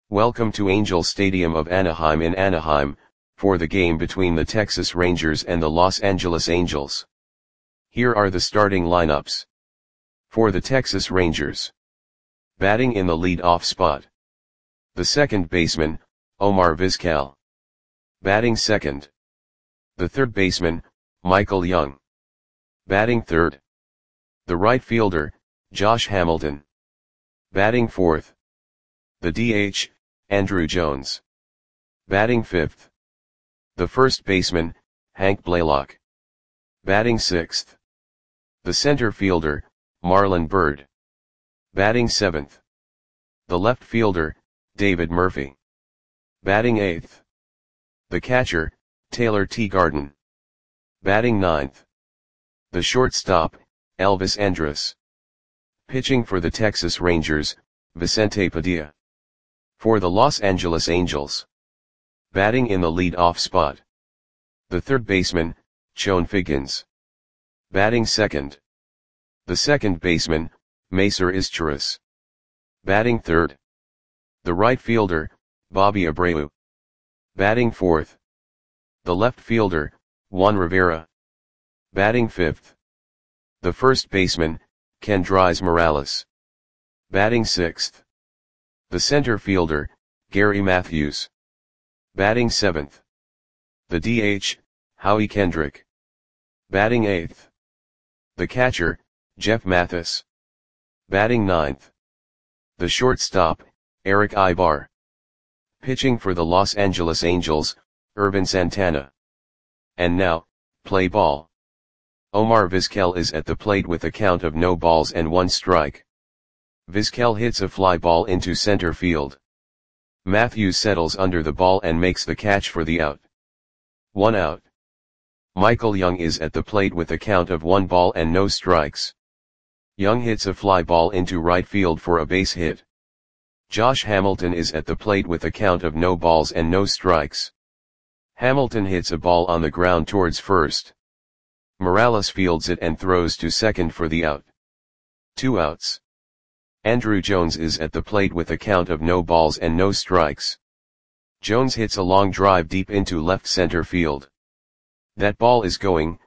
Welcome to Angel Stadium of Anaheim in Anaheim, for the game between the Texas Rangers and the Los Angeles Angels. Here are the starting lineups. For the Texas Rangers. Batting in the lead-off spot. The second baseman, Omar Vizquel. Batting second. The third baseman, Michael Young. Batting third. The right fielder, Josh Hamilton. Batting fourth. The DH, Andruw Jones. Batting fifth. The first baseman, Hank Blalock. Batting sixth. The center fielder, Marlon Byrd. Batting seventh. The left fielder, David Murphy. Batting eighth. The catcher, Taylor Teagarden. Batting ninth. The shortstop, Elvis Andrus. Pitching for the Texas Rangers, Vicente Padilla. For the Los Angeles Angels. Batting in the lead-off spot. The third baseman, Chone Figgins. Batting second. The second baseman, Macer Izturis. Batting third. The right fielder, Bobby Abreu. Batting fourth. The left fielder, Juan Rivera. Batting fifth. The first baseman, Kendrys Morales. Batting sixth. The center fielder, Gary Matthews. Batting seventh. The DH, Howie Kendrick. Batting eighth. The catcher, Jeff Mathis. Batting ninth. The shortstop, Eric Aybar. Pitching for the Los Angeles Angels, Ervin Santana. And now, play ball. Omar Vizquel is at the plate with a count of no balls and 1 strike. Vizquel hits a fly ball into center field. Matthews settles under the ball and makes the catch for the out. 1 out. Michael Young is at the plate with a count of 1 ball and no strikes. Young hits a fly ball into right field for a base hit. Josh Hamilton is at the plate with a count of no balls and no strikes. Hamilton hits a ball on the ground towards first. Morales fields it and throws to second for the out. 2 outs. Andruw Jones is at the plate with a count of no balls and no strikes. Jones hits a long drive deep into left center field. That ball is gone.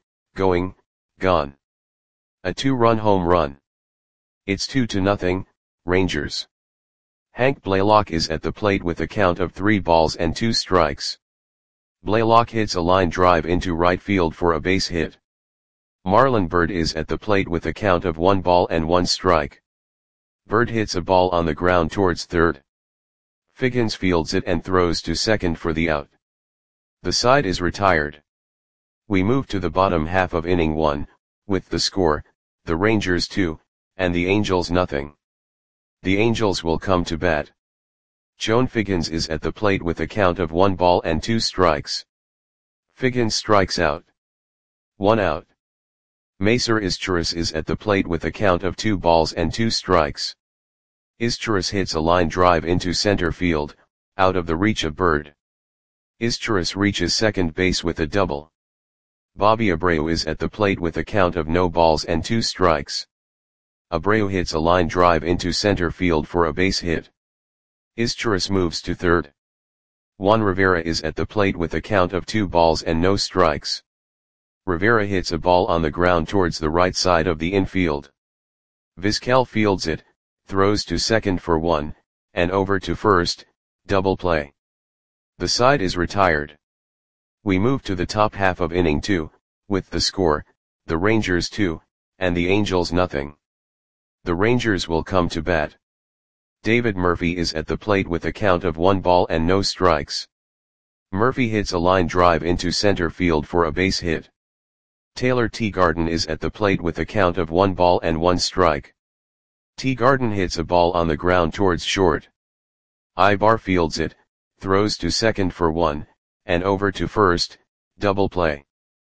A 2-run home run. It's 2-0, Rangers. Hank Blalock is at the plate with a count of 3 balls and 2 strikes. Blalock hits a line drive into right field for a base hit. Marlon Byrd is at the plate with a count of 1 ball and 1 strike. Byrd hits a ball on the ground towards third. Figgins fields it and throws to second for the out. The side is retired. We move to the bottom half of inning 1, with the score, the Rangers 2, and the Angels nothing. The Angels will come to bat. Chone Figgins is at the plate with a count of 1 ball and 2 strikes. Figgins strikes out. 1 out. Macer Izturis is at the plate with a count of 2 balls and 2 strikes. Izturis hits a line drive into center field, out of the reach of Byrd. Izturis reaches second base with a double. Bobby Abreu is at the plate with a count of no balls and 2 strikes. Abreu hits a line drive into center field for a base hit. Izturis moves to third. Juan Rivera is at the plate with a count of 2 balls and no strikes. Rivera hits a ball on the ground towards the right side of the infield. Vizquel fields it, throws to second for 1, and over to first, double play. The side is retired. We move to the top half of inning 2, with the score, the Rangers 2, and the Angels nothing. The Rangers will come to bat. David Murphy is at the plate with a count of 1 ball and no strikes. Murphy hits a line drive into center field for a base hit. Taylor Teagarden is at the plate with a count of 1 ball and 1 strike. Teagarden hits a ball on the ground towards short. Aybar fields it, throws to second for 1, and over to first, double play.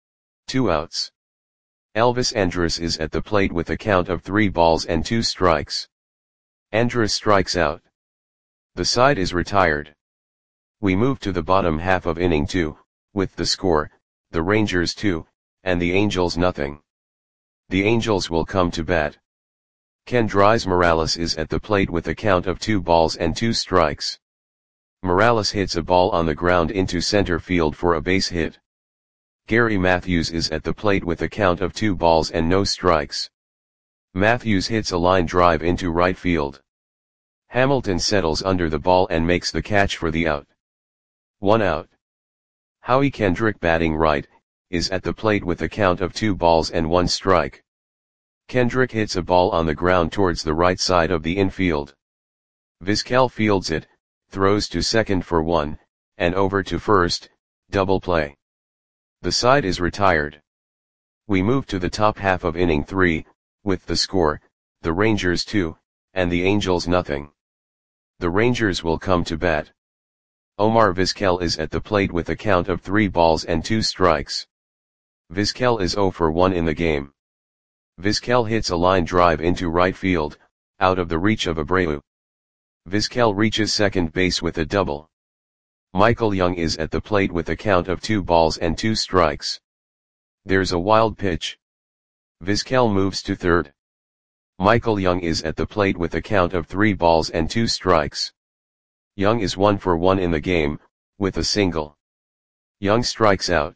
2 outs. Elvis Andrus is at the plate with a count of 3 balls and 2 strikes. Andrus strikes out. The side is retired. We move to the bottom half of inning 2, with the score, the Rangers 2, and the Angels nothing. The Angels will come to bat. Kendrys Morales is at the plate with a count of 2 balls and 2 strikes. Morales hits a ball on the ground into center field for a base hit. Gary Matthews is at the plate with a count of 2 balls and no strikes. Matthews hits a line drive into right field. Hamilton settles under the ball and makes the catch for the out. 1 out. Howie Kendrick, batting right, is at the plate with a count of 2 balls and 1 strike. Kendrick hits a ball on the ground towards the right side of the infield. Vizquel fields it, throws to second for 1, and over to first, double play. The side is retired. We move to the top half of inning 3, with the score, the Rangers 2, and the Angels nothing. The Rangers will come to bat. Omar Vizquel is at the plate with a count of 3 balls and 2 strikes. Vizquel is 0 for 1 in the game. Vizquel hits a line drive into right field, out of the reach of Abreu. Vizquel reaches second base with a double. Michael Young is at the plate with a count of 2 balls and 2 strikes. There's a wild pitch. Vizquel moves to third. Michael Young is at the plate with a count of 3 balls and 2 strikes. Young is 1 for 1 in the game, with a single. Young strikes out.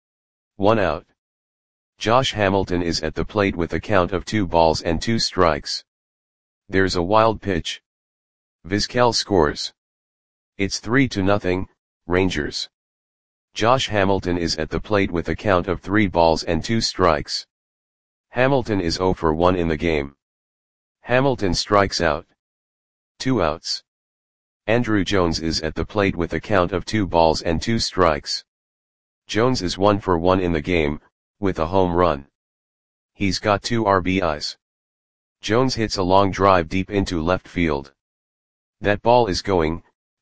1 out. Josh Hamilton is at the plate with a count of 2 balls and 2 strikes. There's a wild pitch. Vizquel scores. It's 3-0, Rangers. Josh Hamilton is at the plate with a count of 3 balls and 2 strikes. Hamilton is 0 for 1 in the game. Hamilton strikes out. 2 outs. Andruw Jones is at the plate with a count of 2 balls and 2 strikes. Jones is 1 for 1 in the game, with a home run. He's got 2 RBIs. Jones hits a long drive deep into left field. That ball is going,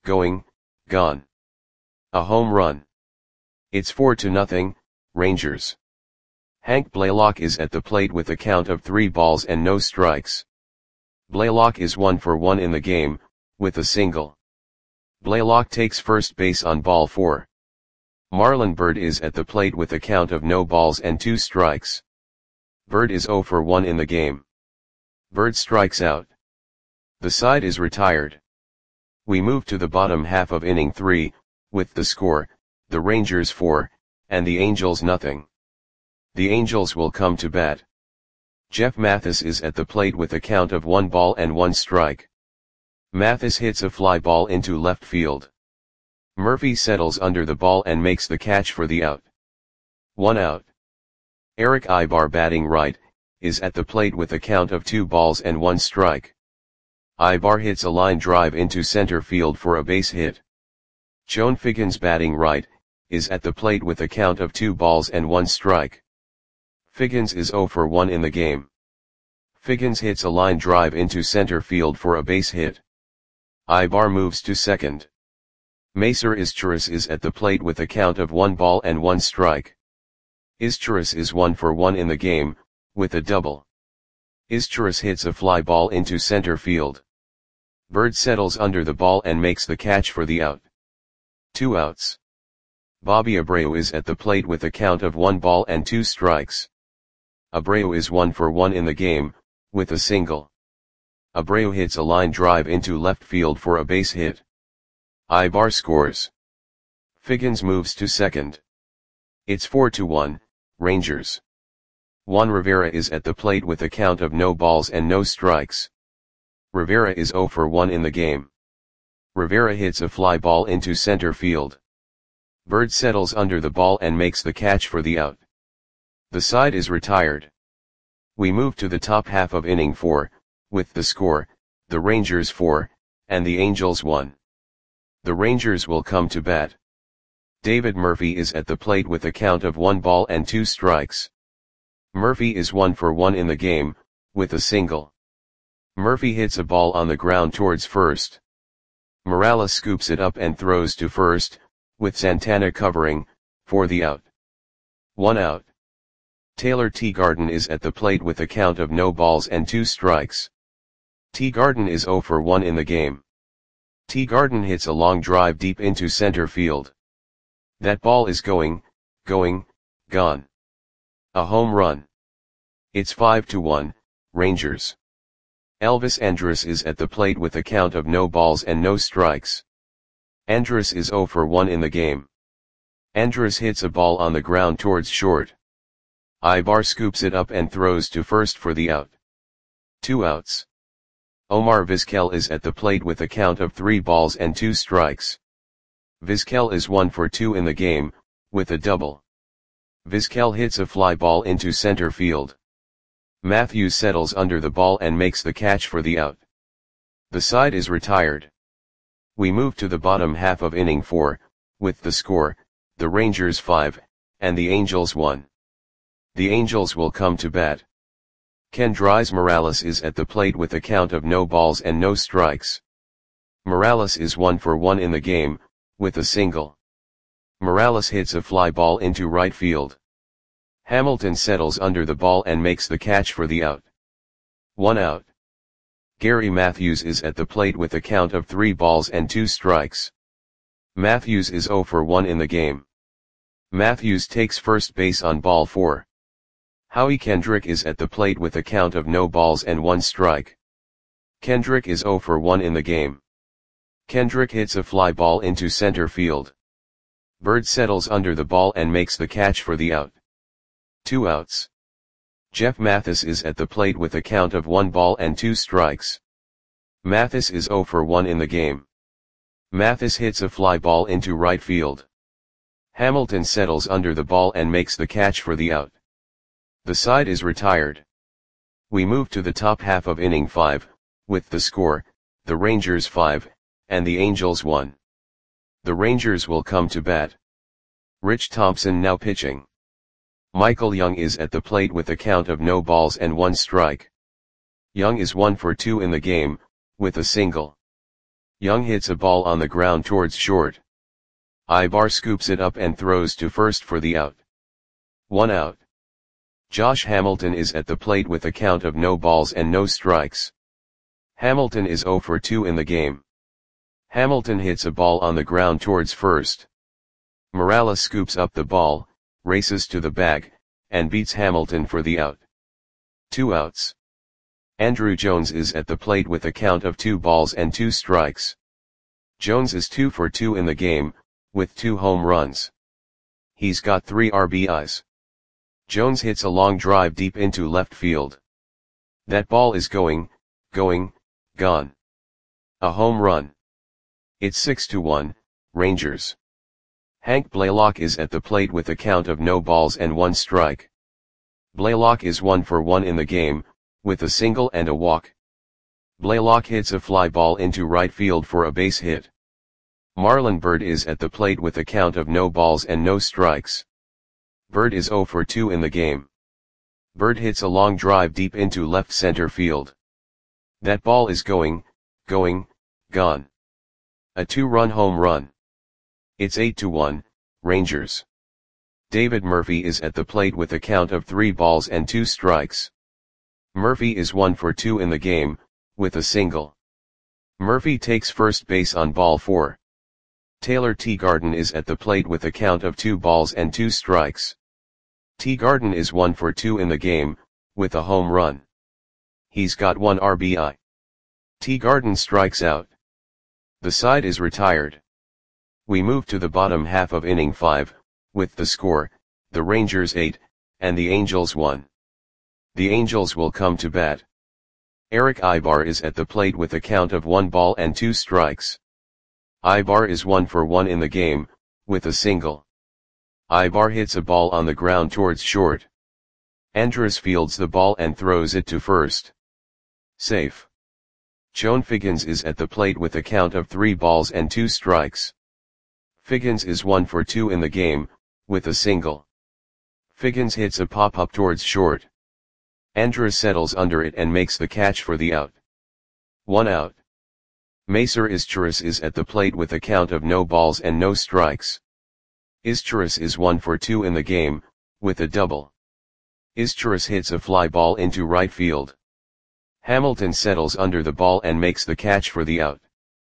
gone. A home run. It's 4-0, Rangers. Hank Blaylock is at the plate with a count of 3 balls and no strikes. Blaylock is 1 for 1 in the game, with a single. Blaylock takes first base on ball 4. Marlon Byrd is at the plate with a count of no balls and 2 strikes. Byrd is 0 for 1 in the game. Byrd strikes out. The side is retired. We move to the bottom half of inning 3, with the score, the Rangers 4, and the Angels nothing. The Angels will come to bat. Jeff Mathis is at the plate with a count of 1 ball and 1 strike. Mathis hits a fly ball into left field. Murphy settles under the ball and makes the catch for the out. 1 out. Erick Aybar, batting right, is at the plate with a count of 2 balls and 1 strike. Aybar hits a line drive into center field for a base hit. Chone Figgins, batting right, is at the plate with a count of 2 balls and 1 strike. Figgins is 0 for 1 in the game. Figgins hits a line drive into center field for a base hit. Aybar moves to second. Macer Izturis is at the plate with a count of 1 ball and 1 strike. Izturis is 1 for 1 in the game, with a double. Izturis hits a fly ball into center field. Byrd settles under the ball and makes the catch for the out. 2 outs. Bobby Abreu is at the plate with a count of 1 ball and 2 strikes. Abreu is 1 for 1 in the game, with a single. Abreu hits a line drive into left field for a base hit. Aybar scores. Figgins moves to second. It's 4-1, Rangers. Juan Rivera is at the plate with a count of no balls and no strikes. Rivera is 0 for 1 in the game. Rivera hits a fly ball into center field. Byrd settles under the ball and makes the catch for the out. The side is retired. We move to the top half of inning 4, with the score, the Rangers 4, and the Angels 1. The Rangers will come to bat. David Murphy is at the plate with a count of 1 ball and 2 strikes. Murphy is 1 for 1 in the game, with a single. Murphy hits a ball on the ground towards first. Morales scoops it up and throws to first, with Santana covering, for the out. 1 out. Taylor Teagarden is at the plate with a count of no balls and 2 strikes. Teagarden is 0 for 1 in the game. Teagarden hits a long drive deep into center field. That ball is going, gone. A home run. It's 5-1, Rangers. Elvis Andrus is at the plate with a count of no balls and no strikes. Andrus is 0 for 1 in the game. Andrus hits a ball on the ground towards short. Ibar scoops it up and throws to first for the out. 2 outs. Omar Vizquel is at the plate with a count of 3 balls and 2 strikes. Vizquel is 1 for 2 in the game, with a double. Vizquel hits a fly ball into center field. Matthews settles under the ball and makes the catch for the out. The side is retired. We move to the bottom half of inning 4, with the score, the Rangers 5, and the Angels 1. The Angels will come to bat. Kendrys Morales is at the plate with a count of no balls and no strikes. Morales is 1 for 1 in the game, with a single. Morales hits a fly ball into right field. Hamilton settles under the ball and makes the catch for the out. 1 out. Gary Matthews is at the plate with a count of 3 balls and 2 strikes. Matthews is 0 for 1 in the game. Matthews takes first base on ball 4. Howie Kendrick is at the plate with a count of no balls and 1 strike. Kendrick is 0 for 1 in the game. Kendrick hits a fly ball into center field. Bird settles under the ball and makes the catch for the out. 2 outs. Jeff Mathis is at the plate with a count of 1 ball and 2 strikes. Mathis is 0 for 1 in the game. Mathis hits a fly ball into right field. Hamilton settles under the ball and makes the catch for the out. The side is retired. We move to the top half of inning 5, with the score, the Rangers 5, and the Angels 1. The Rangers will come to bat. Rich Thompson now pitching. Michael Young is at the plate with a count of no balls and 1 strike. Young is 1 for 2 in the game, with a single. Young hits a ball on the ground towards short. Ibar scoops it up and throws to first for the out. 1 out. Josh Hamilton is at the plate with a count of no balls and no strikes. Hamilton is 0 for 2 in the game. Hamilton hits a ball on the ground towards first. Morales scoops up the ball, races to the bag, and beats Hamilton for the out. 2 outs. Andruw Jones is at the plate with a count of 2 balls and 2 strikes. Jones is 2 for 2 in the game, with 2 home runs. He's got 3 RBIs. Jones hits a long drive deep into left field. That ball is going, gone. A home run. It's 6-1, Rangers. Hank Blaylock is at the plate with a count of no balls and 1 strike. Blaylock is 1 for 1 in the game, with a single and a walk. Blaylock hits a fly ball into right field for a base hit. Marlon Byrd is at the plate with a count of no balls and no strikes. Byrd is 0 for 2 in the game. Byrd hits a long drive deep into left center field. That ball is going, gone. A 2-run home run. It's 8-1, Rangers. David Murphy is at the plate with a count of 3 balls and 2 strikes. Murphy is 1 for 2 in the game, with a single. Murphy takes first base on ball 4. Taylor Teagarden is at the plate with a count of 2 balls and 2 strikes. Teagarden is 1 for 2 in the game, with a home run. He's got 1 RBI. Teagarden strikes out. The side is retired. We move to the bottom half of inning 5, with the score, the Rangers 8, and the Angels 1. The Angels will come to bat. Eric Ibar is at the plate with a count of 1 ball and 2 strikes. Ibar is 1 for 1 in the game, with a single. Ibar hits a ball on the ground towards short. Andrus fields the ball and throws it to first. Safe. Chone Figgins is at the plate with a count of 3 balls and 2 strikes. Figgins is 1 for 2 in the game, with a single. Figgins hits a pop-up towards short. Andrus settles under it and makes the catch for the out. 1 out. Macer Izturis is at the plate with a count of no balls and no strikes. Izturis is 1 for 2 in the game, with a double. Izturis hits a fly ball into right field. Hamilton settles under the ball and makes the catch for the out.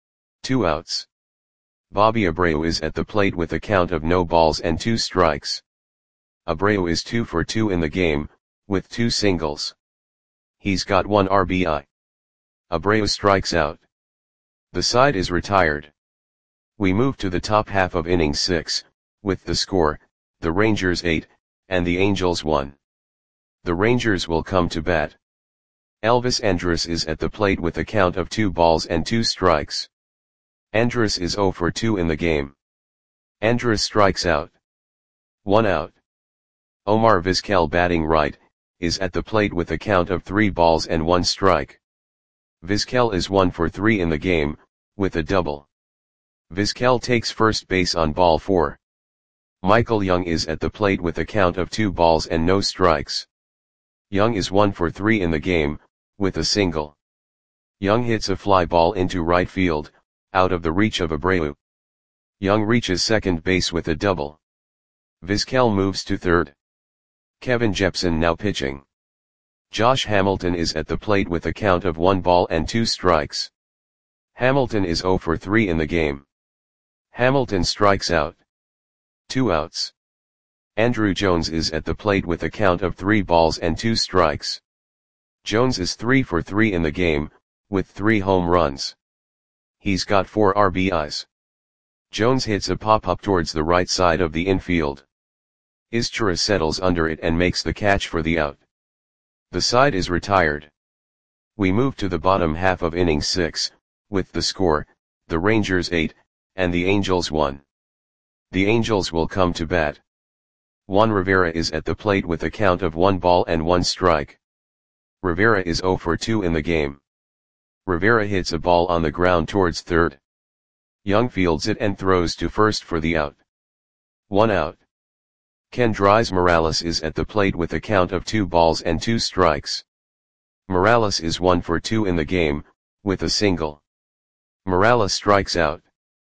2 outs. Bobby Abreu is at the plate with a count of no balls and 2 strikes. Abreu is 2 for 2 in the game, with 2 singles. He's got 1 RBI. Abreu strikes out. The side is retired. We move to the top half of inning 6, with the score, the Rangers 8, and the Angels 1. The Rangers will come to bat. Elvis Andrus is at the plate with a count of 2 balls and 2 strikes. Andrus is 0 for 2 in the game. Andrus strikes out. 1 out. Omar Vizquel, batting right, is at the plate with a count of 3 balls and 1 strike. Vizquel is 1 for 3 in the game, with a double. Vizquel takes first base on ball 4. Michael Young is at the plate with a count of 2 balls and no strikes. Young is 1 for 3 in the game, with a single. Young hits a fly ball into right field, out of the reach of Abreu. Young reaches second base with a double. Vizquel moves to third. Kevin Jepson now pitching. Josh Hamilton is at the plate with a count of 1 ball and 2 strikes. Hamilton is 0 for 3 in the game. Hamilton strikes out. 2 outs. Andruw Jones is at the plate with a count of 3 balls and 2 strikes. Jones is 3 for 3 in the game, with 3 home runs. He's got 4 RBIs. Jones hits a pop-up towards the right side of the infield. Izchira settles under it and makes the catch for the out. The side is retired. We move to the bottom half of inning 6, with the score, the Rangers 8, and the Angels 1. The Angels will come to bat. Juan Rivera is at the plate with a count of 1 ball and 1 strike. Rivera is 0 for 2 in the game. Rivera hits a ball on the ground towards third. Young fields it and throws to first for the out. 1 out. Kendrys Morales is at the plate with a count of 2 balls and 2 strikes. Morales is 1 for 2 in the game, with a single. Morales strikes out.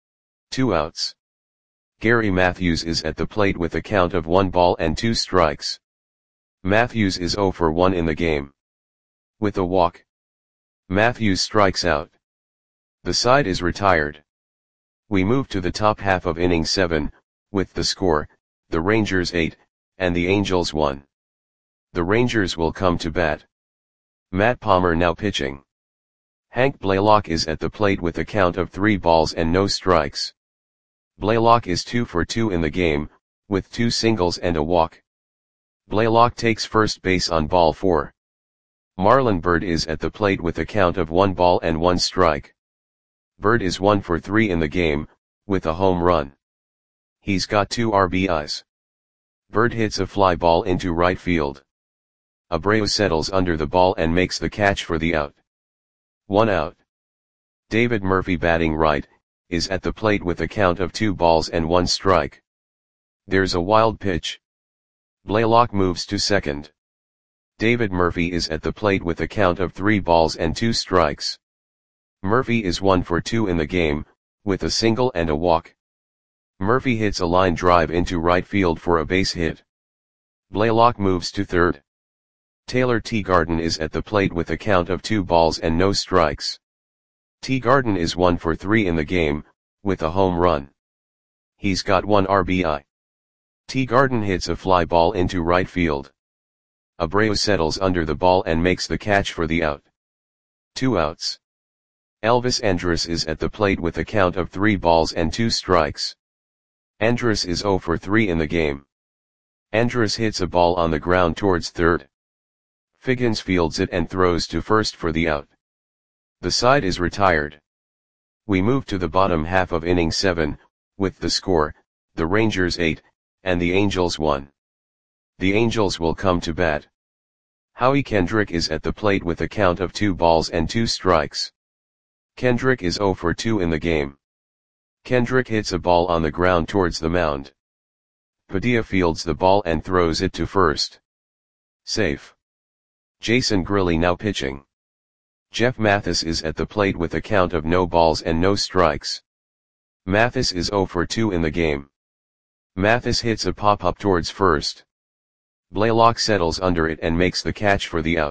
2 outs. Gary Matthews is at the plate with a count of 1 ball and 2 strikes. Matthews is 0 for 1 in the game. With a walk. Matthews strikes out. The side is retired. We move to the top half of inning 7, with the score, the Rangers 8, and the Angels 1. The Rangers will come to bat. Matt Palmer now pitching. Hank Blaylock is at the plate with a count of 3 balls and no strikes. Blaylock is 2 for 2 in the game, with 2 singles and a walk. Blaylock takes first base on ball 4. Marlon Byrd is at the plate with a count of 1 ball and 1 strike. Byrd is 1 for 3 in the game, with a home run. He's got 2 RBIs. Byrd hits a fly ball into right field. Abreu settles under the ball and makes the catch for the out. 1 out. David Murphy, batting right, is at the plate with a count of 2 balls and 1 strike. There's a wild pitch. Blaylock moves to second. David Murphy is at the plate with a count of 3 balls and 2 strikes. Murphy is 1 for 2 in the game, with a single and a walk. Murphy hits a line drive into right field for a base hit. Blaylock moves to third. Taylor Teagarden is at the plate with a count of 2 balls and no strikes. Teagarden is 1 for 3 in the game, with a home run. He's got 1 RBI. Teagarden hits a fly ball into right field. Abreu settles under the ball and makes the catch for the out. 2 outs. Elvis Andrus is at the plate with a count of 3 balls and 2 strikes. Andrus is 0 for 3 in the game. Andrus hits a ball on the ground towards third. Figgins fields it and throws to first for the out. The side is retired. We move to the bottom half of inning 7, with the score, the Rangers 8, and the Angels 1. The Angels will come to bat. Howie Kendrick is at the plate with a count of 2 balls and 2 strikes. Kendrick is 0 for 2 in the game. Kendrick hits a ball on the ground towards the mound. Padilla fields the ball and throws it to first. Safe. Jason Grilli now pitching. Jeff Mathis is at the plate with a count of no balls and no strikes. Mathis is 0 for 2 in the game. Mathis hits a pop-up towards first. Blaylock settles under it and makes the catch for the out.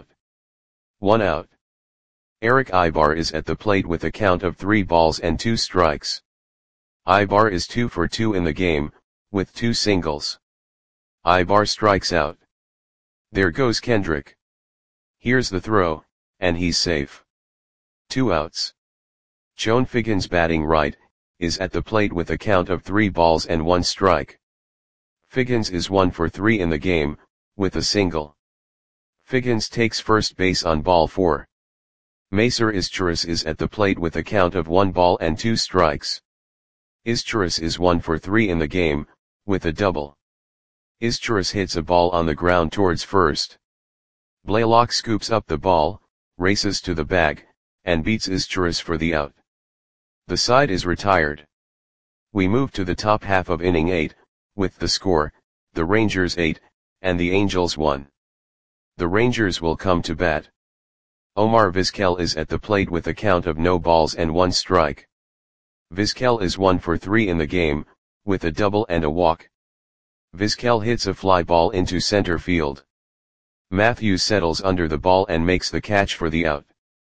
1 out. Eric Ibar is at the plate with a count of 3 balls and 2 strikes. Ibar is 2 for 2 in the game, with 2 singles. Ibar strikes out. There goes Kendrick. Here's the throw, and he's safe. 2 outs. Joan Figgins, batting right, is at the plate with a count of 3 balls and 1 strike. Figgins is 1 for 3 in the game, with a single. Figgins takes first base on ball 4. Macer Izturis is at the plate with a count of 1 ball and 2 strikes. Izturis is 1 for 3 in the game, with a double. Izturis hits a ball on the ground towards first. Blaylock scoops up the ball, races to the bag, and beats Izturis for the out. The side is retired. We move to the top half of inning 8, with the score, the Rangers 8, and the Angels 1. The Rangers will come to bat. Omar Vizquel is at the plate with a count of no balls and 1 strike. Vizquel is 1 for 3 in the game, with a double and a walk. Vizquel hits a fly ball into center field. Matthews settles under the ball and makes the catch for the out.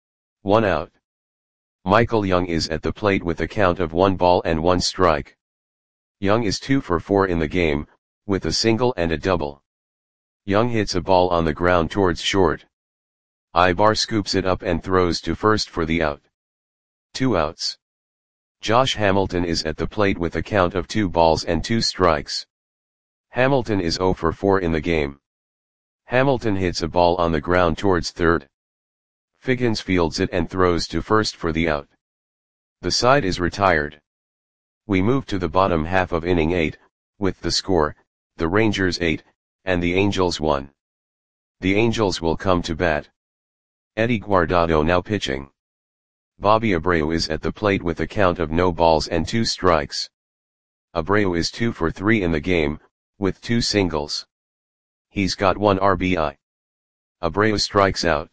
1 out. Michael Young is at the plate with a count of 1 ball and 1 strike. Young is 2 for 4 in the game, with a single and a double. Young hits a ball on the ground towards short. Ibar scoops it up and throws to first for the out. 2 outs. Josh Hamilton is at the plate with a count of 2 balls and 2 strikes. Hamilton is 0 for 4 in the game. Hamilton hits a ball on the ground towards third. Figgins fields it and throws to first for the out. The side is retired. We move to the bottom half of inning 8, with the score, the Rangers 8, and the Angels 1. The Angels will come to bat. Eddie Guardado now pitching. Bobby Abreu is at the plate with a count of no balls and 2 strikes. Abreu is 2 for 3 in the game, with 2 singles. He's got 1 RBI. Abreu strikes out.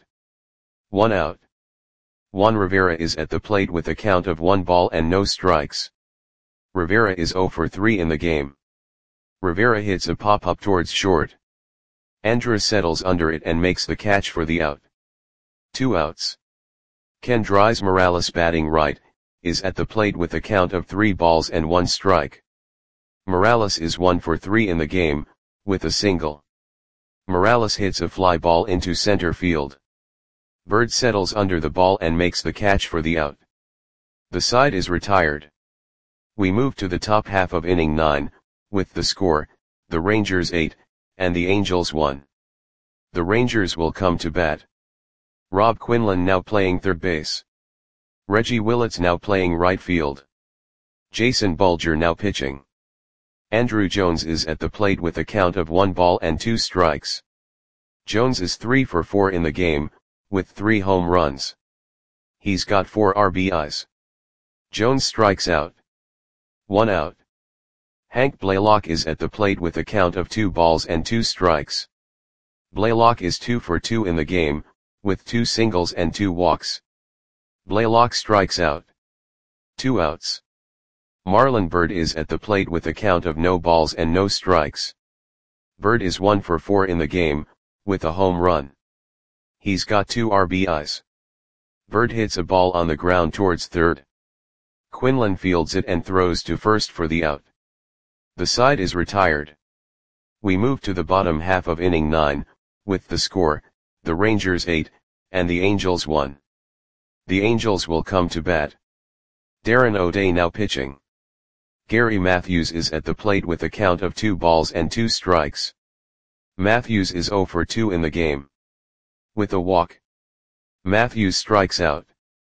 1 out. Juan Rivera is at the plate with a count of 1 ball and no strikes. Rivera is 0 for 3 in the game. Rivera hits a pop-up towards short. Andrus settles under it and makes the catch for the out. 2 outs. Kendrys Morales batting right, is at the plate with a count of 3 balls and 1 strike. Morales is 1 for 3 in the game, with a single. Morales hits a fly ball into center field. Bird settles under the ball and makes the catch for the out. The side is retired. We move to the top half of inning 9, with the score, the Rangers 8, and the Angels 1. The Rangers will come to bat. Rob Quinlan now playing third base. Reggie Willits now playing right field. Jason Bulger now pitching. Andrew Jones is at the plate with a count of 1 ball and 2 strikes. Jones is 3 for 4 in the game, with 3 home runs. He's got 4 RBIs. Jones strikes out. 1 out. Hank Blaylock is at the plate with a count of 2 balls and 2 strikes. Blaylock is 2 for 2 in the game, with 2 singles and 2 walks. Blaylock strikes out. 2 outs. Marlon Byrd is at the plate with a count of no balls and no strikes. Byrd is 1 for 4 in the game, with a home run. He's got 2 RBIs. Byrd hits a ball on the ground towards third. Quinlan fields it and throws to first for the out. The side is retired. We move to the bottom half of inning 9, with the score, the Rangers 8, and the Angels 1. The Angels will come to bat. Darren O'Day now pitching. Gary Matthews is at the plate with a count of 2 balls and 2 strikes. Matthews is 0 for 2 in the game. With a walk. Matthews strikes out.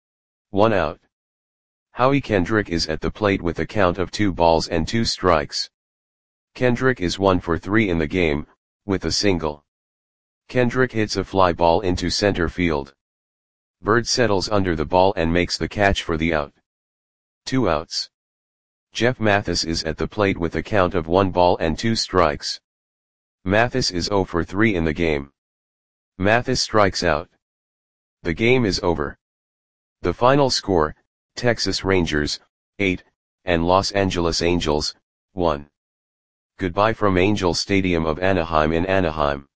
1 out. Howie Kendrick is at the plate with a count of 2 balls and 2 strikes. Kendrick is 1 for 3 in the game, with a single. Kendrick hits a fly ball into center field. Byrd settles under the ball and makes the catch for the out. 2 outs. Jeff Mathis is at the plate with a count of 1 ball and 2 strikes. Mathis is 0 for 3 in the game. Mathis strikes out. The game is over. The final score, Texas Rangers, 8, and Los Angeles Angels, 1. Goodbye from Angel Stadium of Anaheim in Anaheim.